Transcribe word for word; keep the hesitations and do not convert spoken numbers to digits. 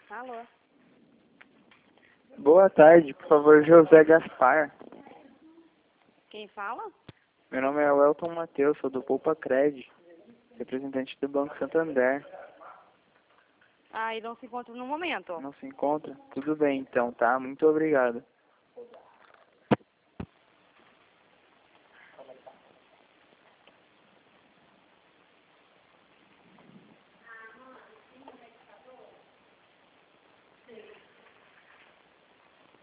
Alô? Boa tarde, por favor, José Gaspar. Quem fala? Meu nome é Welton Matheus, sou do Poupa Cred, representante do Banco Santander. Ah, ele não se encontra no momento. Não se encontra? Tudo bem então, tá? Muito obrigado.